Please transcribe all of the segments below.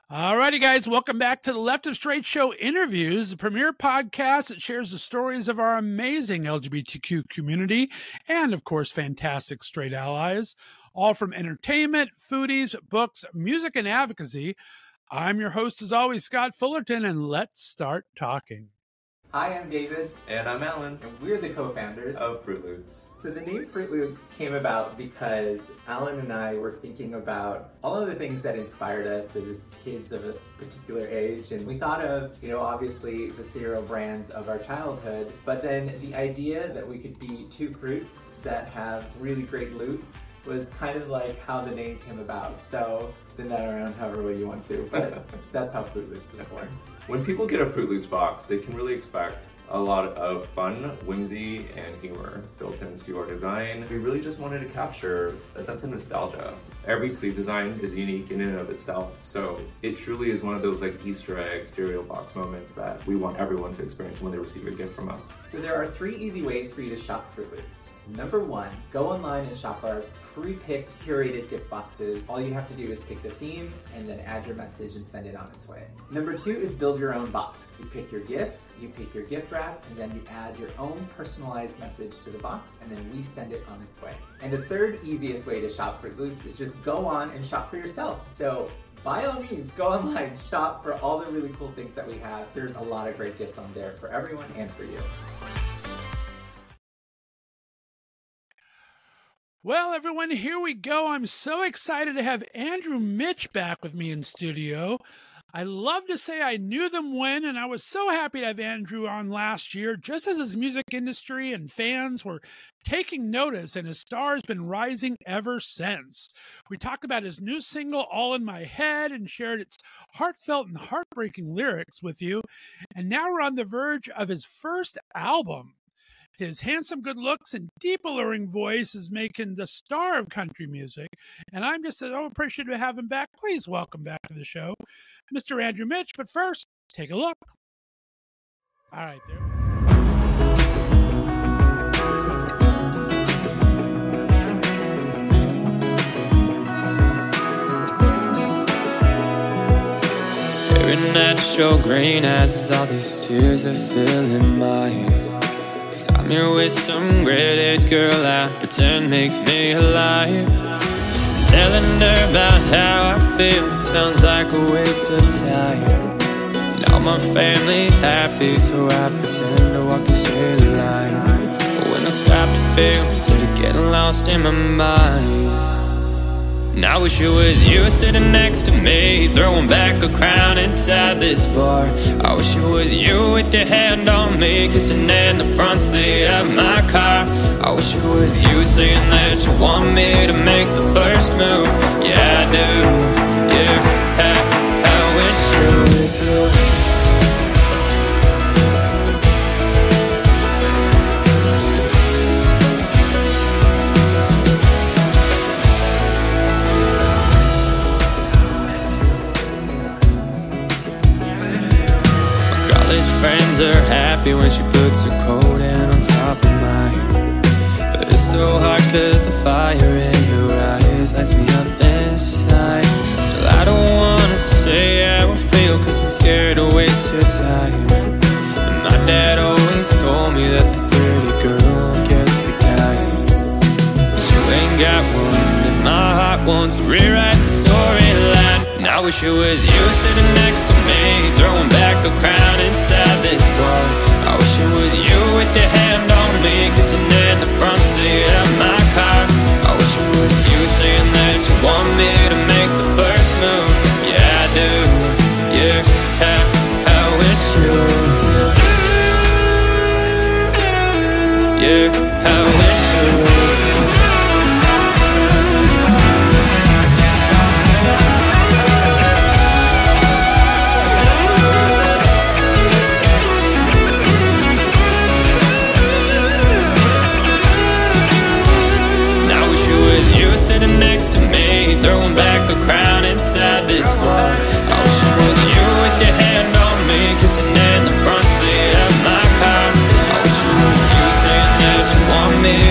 Alrighty, guys, welcome back to the Left of Straight Show Interviews, the premier podcast that shares the stories of our amazing LGBTQ community and, of course, fantastic straight allies, all from entertainment, foodies, books, music, and advocacy. I'm your host, as always, Scott Fullerton, and let's start talking. Hi, I'm David. And I'm Alan. And we're the co-founders of Fruit Loots. So the name Fruit Loots came about because Alan and I were thinking about all of the things that inspired us as kids of a particular age. And we thought of, obviously the cereal brands of our childhood, but then the idea that we could be two fruits that have really great loot was kind of like how the name came about. So spin that around however way you want to, but that's how Fruit Loots was born. When people get a Fruit Loots box, they can really expect a lot of fun, whimsy, and humor built into our design. We really just wanted to capture a sense of nostalgia. Every sleeve design is unique in and of itself, so it truly is one of those Easter egg cereal box moments that we want everyone to experience when they receive a gift from us. So there are 3 easy ways for you to shop Fruit Loots. Number 1, go online and shop our pre-picked, curated gift boxes. All you have to do is pick the theme and then add your message and send it on its way. Number 2 is build your own box. You pick your gifts, you pick your gift wrap, and then you add your own personalized message to the box, and then we send it on its way. And the third easiest way to shop Fruit Loots is just go on and shop for yourself. So by all means, go online, shop for all the really cool things that we have. There's a lot of great gifts on there for everyone and for you. Well, everyone, here we go. I'm so excited to have Andrew Mitch back with me in studio. I love to say I knew them when, and I was so happy to have Andrew on last year, just as his music industry and fans were taking notice, and his star has been rising ever since. We talked about his new single, All in My Head, and shared its heartfelt and heartbreaking lyrics with you. And now we're on the verge of his first album. His handsome good looks and deep alluring voice is making the star of country music, and I'm just so appreciative to have him back. Please welcome back to the show, Mr. Andrew Mitch. But first, take a look. All right, there. Staring at your green eyes as all these tears are filling mine. I'm here with some gray-haired girl I pretend makes me alive. Telling her about how I feel sounds like a waste of time. Now my family's happy, so I pretend to walk the straight line. But when I stop to feel, instead of getting lost in my mind. And I wish it was you sitting next to me, throwing back a crown inside this bar. I wish it was you with your hand on me, kissing in the front seat of my car. I wish it was you saying that you want me to make the first move. Yeah, I do, yeah, I wish it was you. Friends are happy when she puts her coat in on top of mine. But it's so hard cause the fire in your eyes lights me up inside. Still I don't wanna say how I feel cause I'm scared to waste your time. And my dad always told me that the pretty girl gets the guy. But you ain't got one and my heart wants to rewrite the storyline. And I wish it was you sitting next to me, throwing back a crown inside this bar. I wish it was you with your hand on me, kissing in the front seat of my car. I wish it was you saying that you want me to make the first move. Yeah, I do, yeah, I wish it was you. Yeah, I wish it was you. Sitting next to me, throwing back a crown inside this bar. I wish it was you with your hand on me, kissing in the front seat of my car. I wish it was you saying that you want me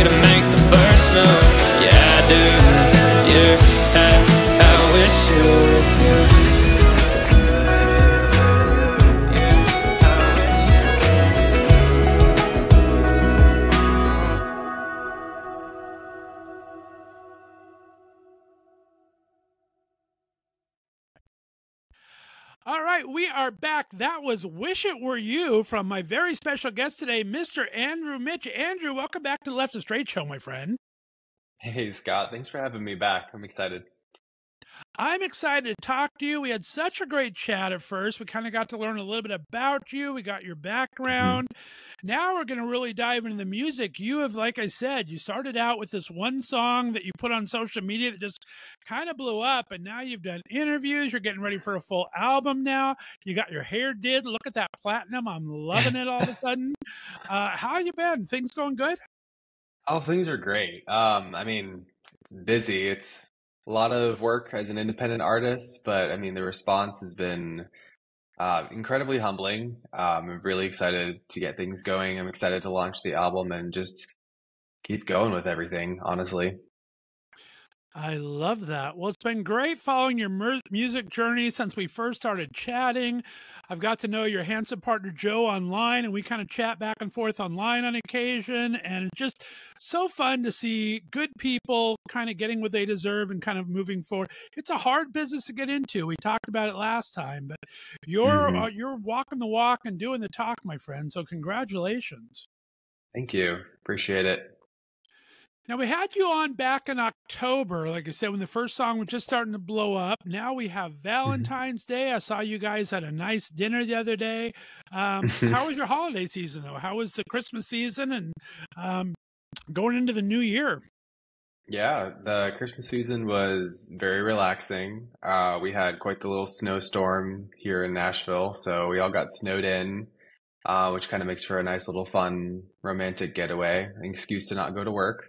right, we are back. That was Wish It Were You from my very special guest today, Mr. Andrew Mitch. Andrew, welcome back to the Left of Straight Show, my friend. Hey, Scott. Thanks for having me back. I'm excited. I'm excited to talk to you. We had such a great chat at first. We kind of got to learn a little bit about you. We got your background. Now we're going to really dive into the music. You have, like I said, you started out with this one song that you put on social media that just kind of blew up, and now you've done interviews. You're getting ready for a full album now. You got your hair did. Look at that platinum. I'm loving it all of a sudden. How you been? Things going good? Oh, things are great. I mean, it's busy. It's a lot of work as an independent artist, but I mean, the response has been incredibly humbling. I'm really excited to get things going. I'm excited to launch the album and just keep going with everything, honestly. I love that. Well, it's been great following your music journey since we first started chatting. I've got to know your handsome partner, Joe, online, and we kind of chat back and forth online on occasion. And it's just so fun to see good people kind of getting what they deserve and kind of moving forward. It's a hard business to get into. We talked about it last time, but you're walking the walk and doing the talk, my friend. So congratulations. Thank you. Appreciate it. Now, we had you on back in October, like I said, when the first song was just starting to blow up. Now we have Valentine's Day. I saw you guys had a nice dinner the other day. How was your holiday season, though? How was the Christmas season and going into the new year? Yeah, the Christmas season was very relaxing. We had quite the little snowstorm here in Nashville, so we all got snowed in, which kind of makes for a nice little fun romantic getaway, an excuse to not go to work.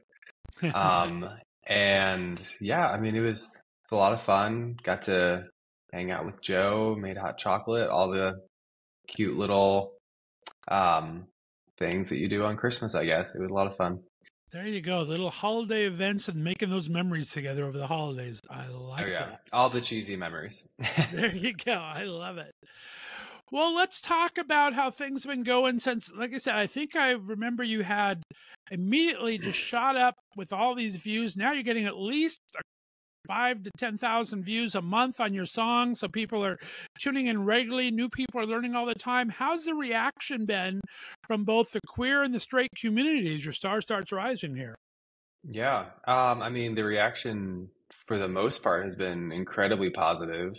And yeah, I mean, it's a lot of fun. Got to hang out with Joe, made hot chocolate, all the cute little things that you do on Christmas, I guess. It was a lot of fun. There you go. Little holiday events and making those memories together over the holidays. I like that. All the cheesy memories. There you go. I love it. Well, let's talk about how things have been going since, like I said, I think I remember you had immediately just shot up with all these views. Now you're getting at least 5,000 to 10,000 views a month on your songs. So people are tuning in regularly. New people are learning all the time. How's the reaction been from both the queer and the straight communities? Your star starts rising here. Yeah. I mean, the reaction for the most part has been incredibly positive.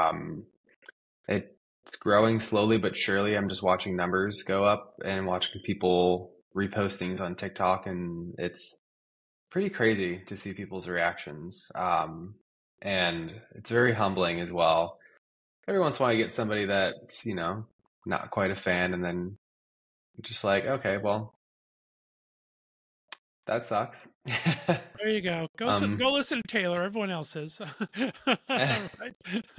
It's growing slowly but surely. I'm just watching numbers go up and watching people repost things on TikTok, and it's pretty crazy to see people's reactions. And it's very humbling as well. Every once in a while, I get somebody that's, not quite a fan, and then just like, okay, well, that sucks. There you go. Go listen to Taylor. Everyone else is. Right?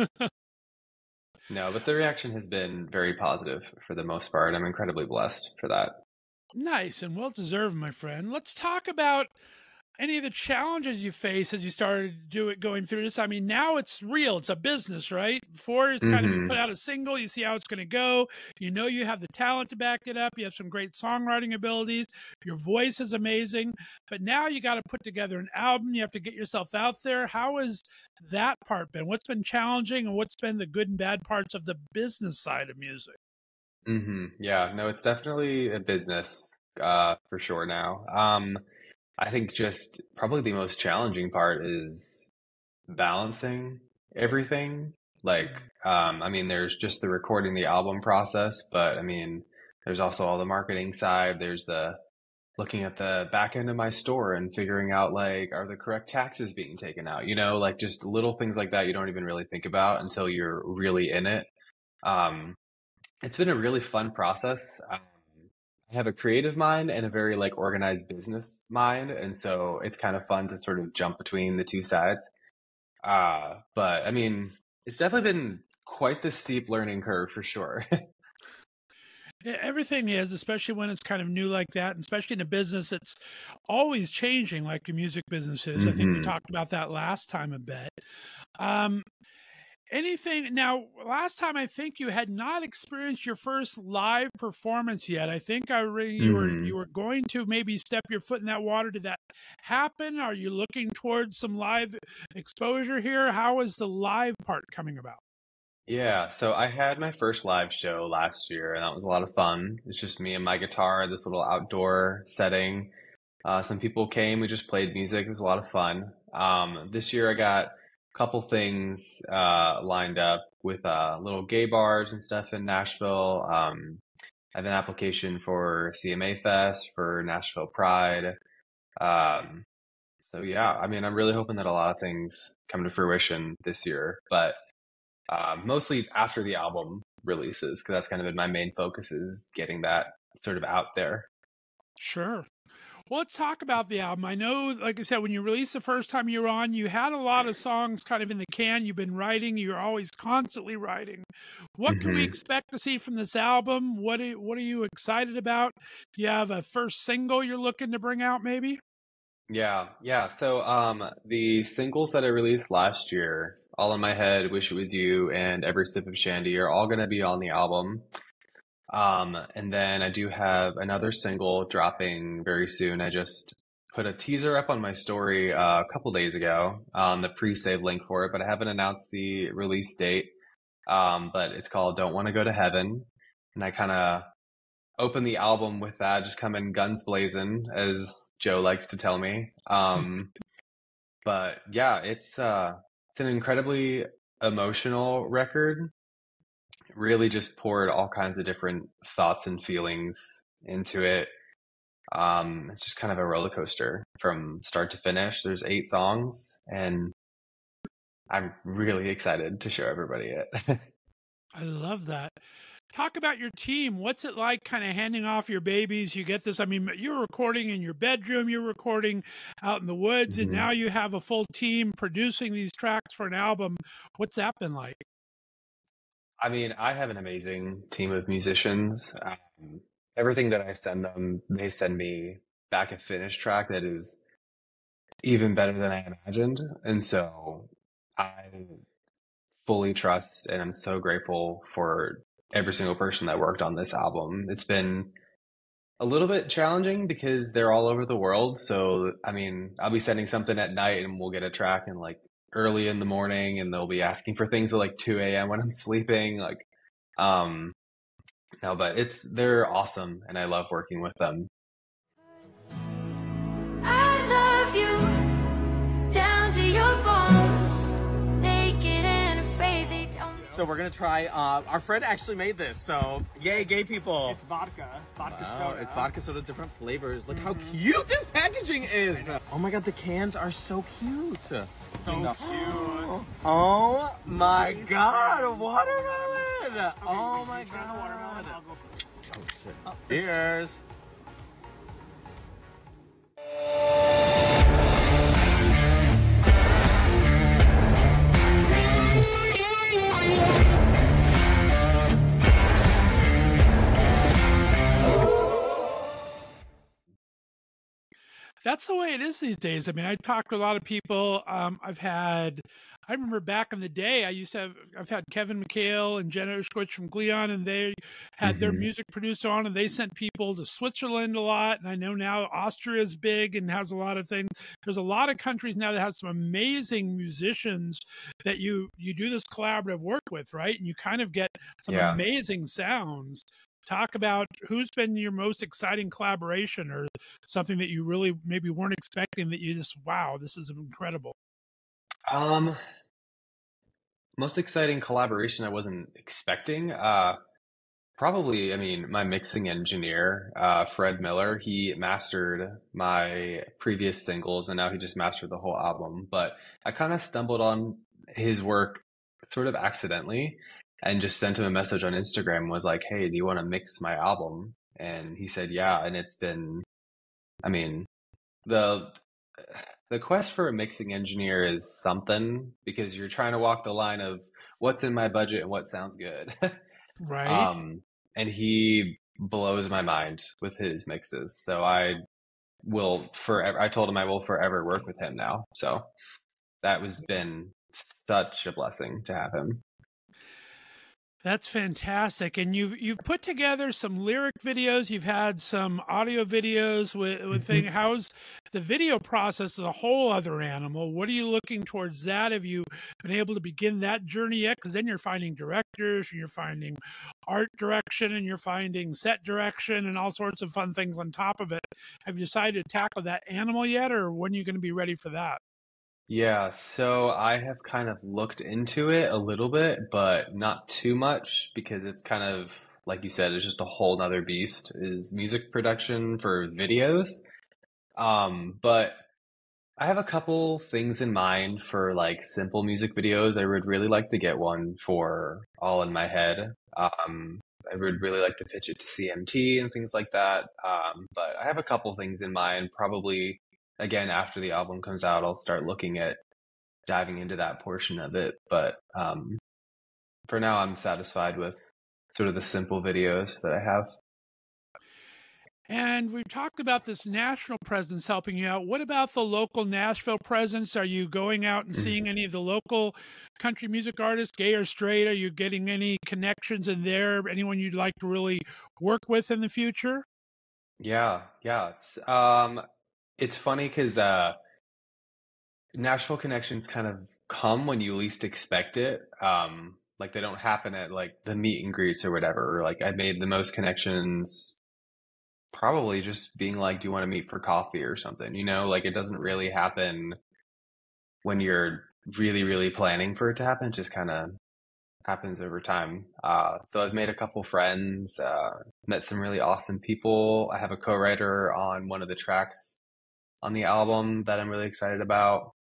No, but the reaction has been very positive for the most part. I'm incredibly blessed for that. Nice and well-deserved, my friend. Let's talk about any of the challenges you face as you started going through this. I mean, now it's real. It's a business, right? Before it's kind of you put out a single, you see how it's going to go. You know you have the talent to back it up. You have some great songwriting abilities. Your voice is amazing. But now you got to put together an album. You have to get yourself out there. How has that part been? What's been challenging and what's been the good and bad parts of the business side of music? Yeah, no, it's definitely a business for sure now. I think just probably the most challenging part is balancing everything. Like, I mean, there's just the recording the album process, but I mean, there's also all the marketing side. There's the looking at the back end of my store and figuring out, like, are the correct taxes being taken out? Like just little things like that you don't even really think about until you're really in it. It's been a really fun process. I have a creative mind and a very organized business mind. And so it's kind of fun to sort of jump between the two sides. But I mean, it's definitely been quite the steep learning curve for sure. Everything is, especially when it's kind of new like that, and especially in a business that's always changing like your music business is. I think we talked about that last time a bit. Anything now, last time I think you had not experienced your first live performance yet. I think you were going to maybe step your foot in that water. Did that happen? Are you looking towards some live exposure here? How is the live part coming about? Yeah, so I had my first live show last year, and that was a lot of fun. It's just me and my guitar, this little outdoor setting. Some people came, we just played music. It was a lot of fun. This year I got a couple things lined up with little gay bars and stuff in Nashville. I have an application for CMA Fest, for Nashville Pride. Um, so yeah, I mean, I'm really hoping that a lot of things come to fruition this year, but mostly after the album releases, because that's kind of been my main focus is getting that sort of out there. Sure. Well, let's talk about the album. I know, like I said, when you released the first time you were on, you had a lot of songs kind of in the can. You've been writing. You're always constantly writing. What can we hmm expect to see from this album? What are you excited about? Do you have a first single you're looking to bring out, maybe? Yeah, yeah. So the singles that I released last year, All in My Head, Wish It Was You, and Every Sip of Shandy are all gonna be on the album. And then I do have another single dropping very soon. I just put a teaser up on my story a couple days ago, the pre-save link for it, but I haven't announced the release date. But it's called Don't Want to Go to Heaven. And I kind of open the album with that, just come in guns blazing, as Joe likes to tell me. But yeah, it's an incredibly emotional record. Really just poured all kinds of different thoughts and feelings into it. It's just kind of a roller coaster from start to finish. There's 8 songs, and I'm really excited to show everybody it. I love that. Talk about your team. What's it like kind of handing off your babies? You get this. I mean, you're recording in your bedroom, you're recording out in the woods, and Mhm. now you have a full team producing these tracks for an album. What's that been like? I mean, I have an amazing team of musicians. Everything that I send them, they send me back a finished track that is even better than I imagined. And so I fully trust and I'm so grateful for every single person that worked on this album. It's been a little bit challenging because they're all over the world. So, I mean, I'll be sending something at night and we'll get a track in like early in the morning and they'll be asking for things at like 2 a.m. when I'm sleeping. Um, no, but they're awesome and I love working with them. I love you down to your bones, naked and afraid they don't know. So we're gonna try. Our friend actually made this. So yay, gay people! It's vodka. Vodka Wow, soda. it's vodka soda's different flavors. Look how cute this packaging is. Oh my god, the cans are so cute. So cute. Oh my god, watermelon! Oh my Try the watermelon. god. I'll go first. Oh shit. Cheers. That's the way it is these days. I mean, I talk to a lot of people. I remember back in the day, I've had Kevin McHale and Jenna Ushkowitz from Gleon, and they had their hmm music produced on, and they sent people to Switzerland a lot. And I know now Austria is big and has a lot of things. There's a lot of countries now that have some amazing musicians that you do this collaborative work with, right? And you kind of get some Yeah. amazing sounds. Talk about who's been your most exciting collaboration or something that you really maybe weren't expecting that you just, wow, this is incredible. Um, Most exciting collaboration I wasn't expecting. Probably, I mean, my mixing engineer, Fred Miller, he mastered my previous singles and now he just mastered the whole album. But I kind of stumbled on his work sort of accidentally and just sent him a message on Instagram, was like, hey, do you want to mix my album? And he said, yeah. And it's been, I mean, the the quest for a mixing engineer is something because you're trying to walk the line of what's in my budget and what sounds good. Right. And he blows my mind with his mixes. So I will forever, I told him I will forever work with him now. So that was been such a blessing to have him. That's fantastic. And you've put together some lyric videos, you've had some audio videos with thing. How's the video process is a whole other animal. What are you looking towards that? Have you been able to begin that journey yet? Because then you're finding directors and you're finding art direction and you're finding set direction and all sorts of fun things on top of it. Have you decided to tackle that animal yet, or when are you going to be ready for that? Yeah, so I have kind of looked into it a little bit, but not too much because it's kind of, like you said, it's just a whole nother beast, is music production for videos. But I have a couple things in mind for like simple music videos. I would really like to get one for All in My Head. I would really like to pitch it to CMT and things like that. But I have a couple things in mind. Probably, again, after the album comes out, I'll start looking at diving into that portion of it. But for now, I'm satisfied with sort of the simple videos that I have. And we've talked about this national presence helping you out. What about the local Nashville presence? Are you going out and seeing any of the local country music artists, gay or straight? Are you getting any connections in there? Anyone you'd like to really work with in the future? Yeah. It's funny because Nashville connections kind of come when you least expect it. Like they don't happen at like the meet and greets or whatever. Or like I made the most connections probably just being like, do you want to meet for coffee or something? Like it doesn't really happen when you're really, really planning for it to happen. It just kind of happens over time. So I've made a couple friends, met some really awesome people. I have a co-writer on one of the tracks on the album that I'm really excited about.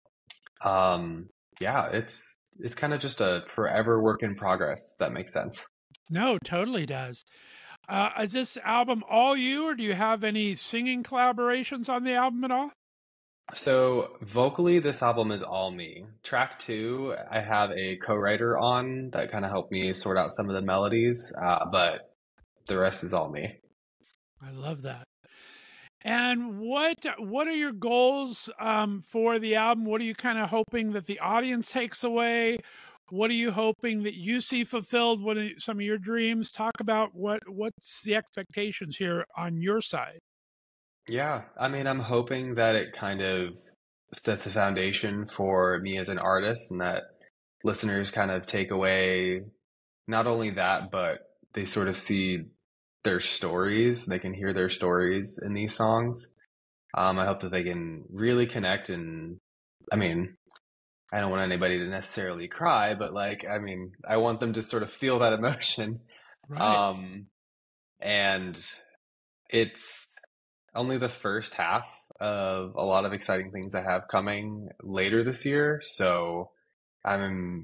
Yeah, it's kind of just a forever work in progress, if that makes sense. No, totally does. Is this album all you, or do you have any singing collaborations on the album at all? So vocally, this album is all me. Track 2, I have a co-writer on that kind of helped me sort out some of the melodies, but the rest is all me. I love that. And what are your goals for the album? What are you kind of hoping that the audience takes away? What are you hoping that you see fulfilled? What are some of your dreams? Talk about what's the expectations here on your side. Yeah, I mean, I'm hoping that it kind of sets a foundation for me as an artist and that listeners kind of take away not only that, but they sort of see their stories. They can hear their stories in these songs. I hope that they can really connect and, I mean, I don't want anybody to necessarily cry, but like, I mean, I want them to sort of feel that emotion. Right. And it's only the first half of a lot of exciting things I have coming later this year. So I'm,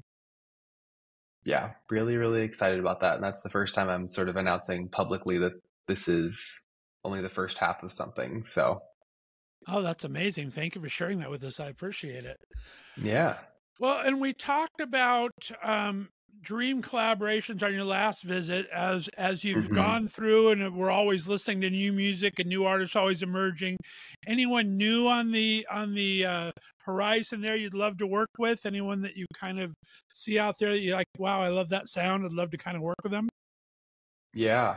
yeah, really, really excited about that. And that's the first time I'm sort of announcing publicly that this is only the first half of something. So, Oh, that's amazing. Thank you for sharing that with us. I appreciate it. yeah. Well, and we talked about dream collaborations on your last visit as you've gone through, and we're always listening to new music and new artists always emerging. Anyone new on the horizon there you'd love to work with? Anyone that you kind of see out there that you're like, wow, I love that sound. I'd love to kind of work with them. Yeah.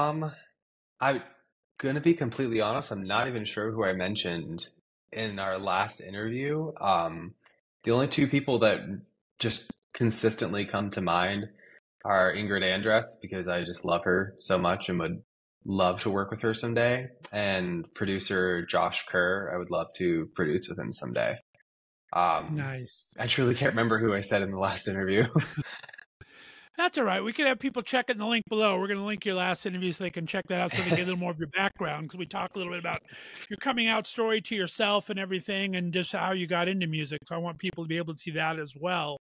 I'm gonna be completely honest, I'm not even sure who I mentioned in our last interview. The only two people that just consistently come to mind are Ingrid Andress, because I just love her so much and would love to work with her someday, and producer Josh Kerr. I would love to produce with him someday. Nice. I truly can't remember who I said in the last interview. That's all right. We can have people check it in the link below. We're going to link your last interview so they can check that out so they get a little more of your background, because we talked a little bit about your coming out story to yourself and everything and just how you got into music. So I want people to be able to see that as well.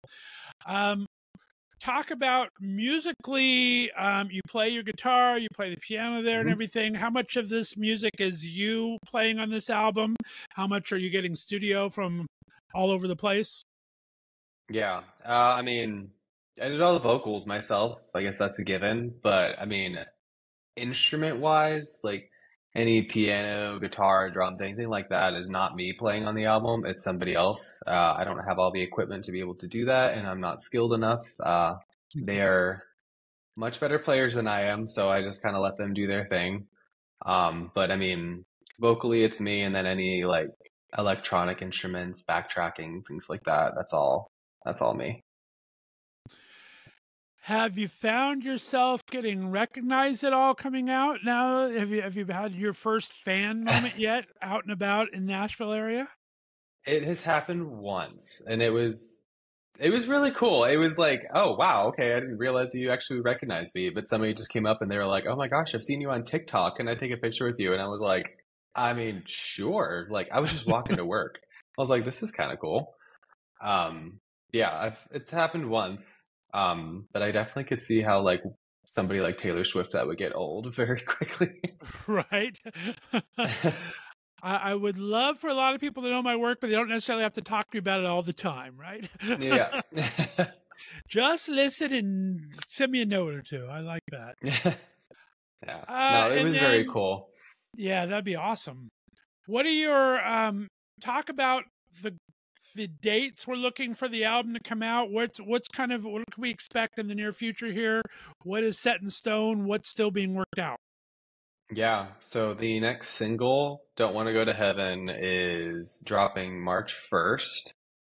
Talk about musically, you play your guitar, you play the piano there and everything. How much of this music is you playing on this album? How much are you getting studio from all over the place? Yeah. I mean, I did all the vocals myself. I guess that's a given. But I mean, instrument wise, like any piano, guitar, drums, anything like that is not me playing on the album. It's somebody else. I don't have all the equipment to be able to do that, and I'm not skilled enough. They are much better players than I am, so I just kind of let them do their thing. But I mean, vocally it's me, and then any like electronic instruments, backtracking, things like that. That's all me. Have you found yourself getting recognized at all coming out now? Have you had your first fan moment yet out and about in Nashville area? It has happened once, and it was really cool. It was like, oh wow, okay, I didn't realize that you actually recognized me. But somebody just came up and they were like, oh my gosh, I've seen you on TikTok. Can I take a picture with you? And I was like, I mean, sure. Like I was just walking to work. I was like, this is kind of cool. Yeah, it's happened once. But I definitely could see how like somebody like Taylor Swift that would get old very quickly. Right. I would love for a lot of people to know my work, but they don't necessarily have to talk to me about it all the time, right? Yeah. Just listen and send me a note or two. I like that. Yeah. No, it was very cool. Yeah, that'd be awesome. What are your talk about the dates we're looking for the album to come out? What can we expect in the near future here? What is set in stone? What's still being worked out? Yeah, so the next single, Don't Want to Go to Heaven, is dropping March 1st.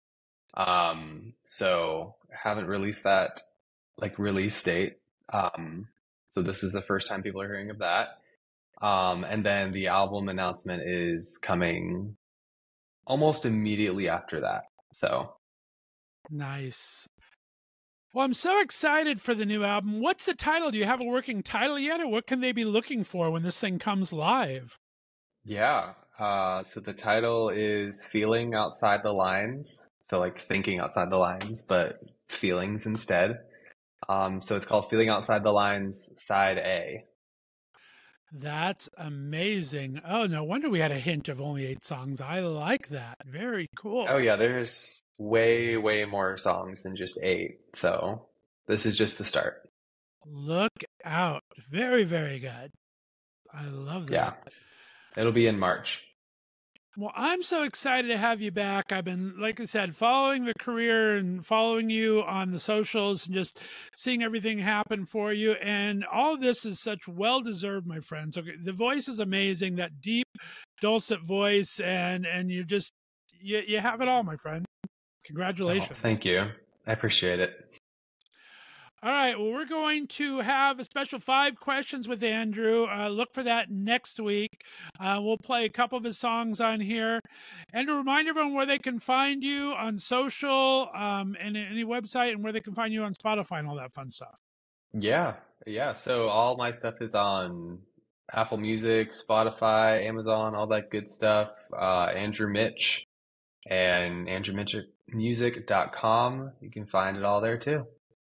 So haven't released that like release date. So this is the first time people are hearing of that. And then the album announcement is coming almost immediately after that. So nice. Well, I'm so excited for the new album. What's the title? Do you have a working title yet, or what can they be looking for when this thing comes live? yeah, so the title is Feeling Outside the Lines. So like thinking outside the lines, but feelings instead. So it's called Feeling Outside the Lines Side A. That's amazing. Oh, no wonder we had a hint of only 8 songs. I like that. Very cool. Oh yeah, there's way, way more songs than just 8. So this is just the start. Look out. Very, very good. I love that. Yeah. It'll be in March. Well, I'm so excited to have you back. I've been, like I said, following the career and following you on the socials and just seeing everything happen for you. And all of this is such well-deserved, my friends. Okay, the voice is amazing, that deep, dulcet voice, and you just, you have it all, my friend. Congratulations. Oh, thank you. I appreciate it. All right. Well, we're going to have a special 5 questions with Andrew. Look for that next week. We'll play a couple of his songs on here. And to remind everyone where they can find you on social and any website, and where they can find you on Spotify and all that fun stuff. Yeah. Yeah. So all my stuff is on Apple Music, Spotify, Amazon, all that good stuff. Andrew Mitch and AndrewMitchMusic.com. You can find it all there too.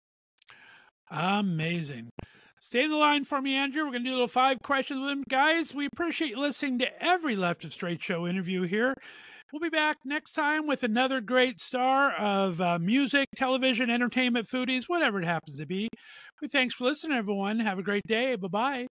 Amazing. Stay in the line for me, Andrew. We're going to do a little 5 questions with him. Guys, we appreciate you listening to every Left of Straight Show interview here. We'll be back next time with another great star of music, television, entertainment, foodies, whatever it happens to be. But thanks for listening, everyone. Have a great day. Bye-bye.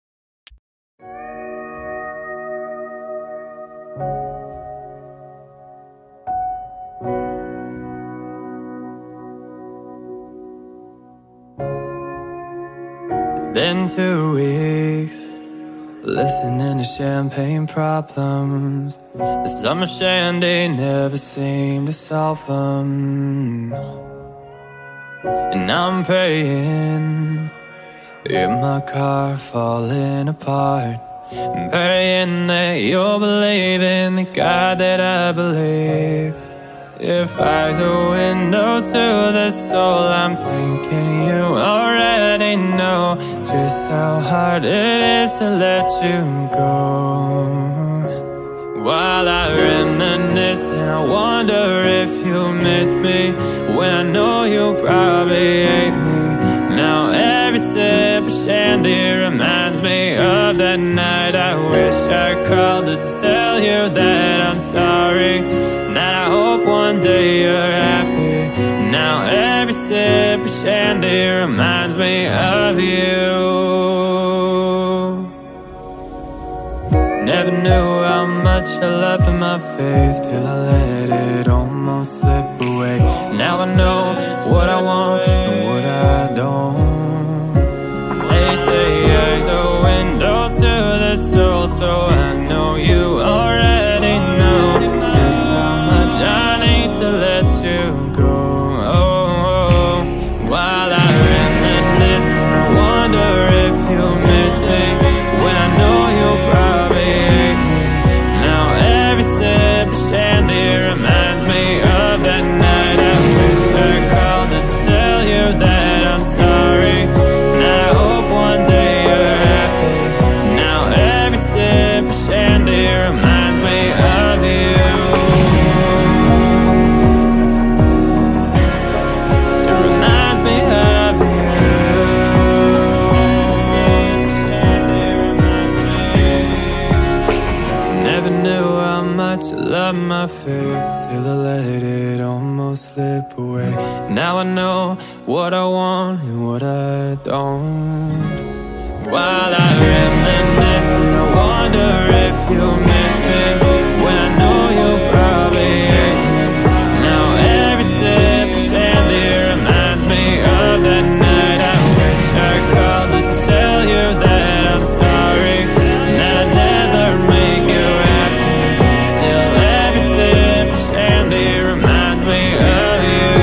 It's been 2 weeks listening to champagne problems. The summer shandy never seemed to solve them. And I'm praying in my car falling apart, and praying that you'll believe in the God that I believe. If eyes are windows to the soul, I'm thinking you already know just how hard it is to let you go. While I reminisce and I wonder if you miss me, when I know you probably hate me. Now every sip of shandy reminds me of that night. I wish I called to tell you that I'm sorry, that I hope one day you're happy. Now every sip of shandy reminds me of you. Never knew how much I left of my faith till I let it almost slip away. Now I know what I want and what I don't. know what I want and what I don't. While I reminisce and I wonder if you miss me, when I know you'll probably hate me. Now every sip of shandy reminds me of that night. I wish I called to tell you that I'm sorry, that I never make you happy. Still every sip of shandy reminds me of you.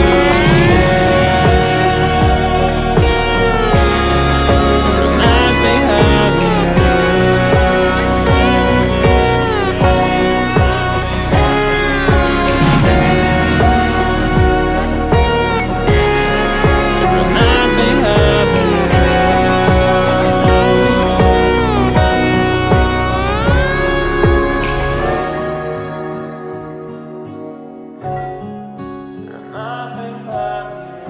Reminds me of you. It reminds me of you. Reminds me of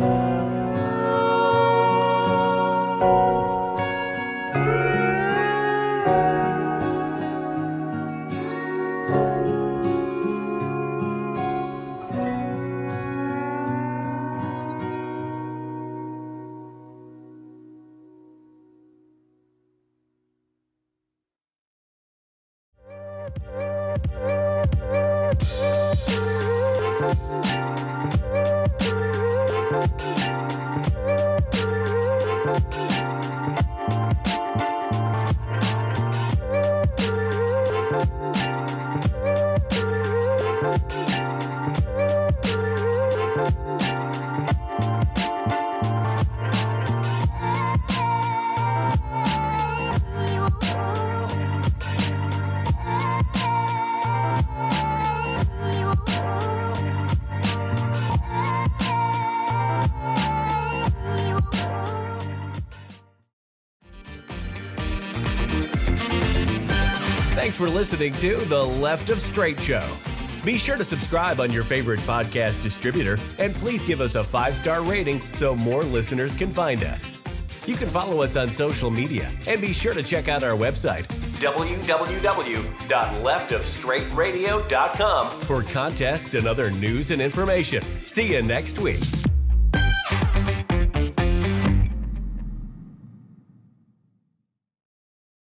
Thanks for listening to The Left of Straight Show. Be sure to subscribe on your favorite podcast distributor, and please give us a 5-star rating so more listeners can find us. You can follow us on social media, and be sure to check out our website, www.leftofstraightradio.com, for contests and other news and information. See you next week.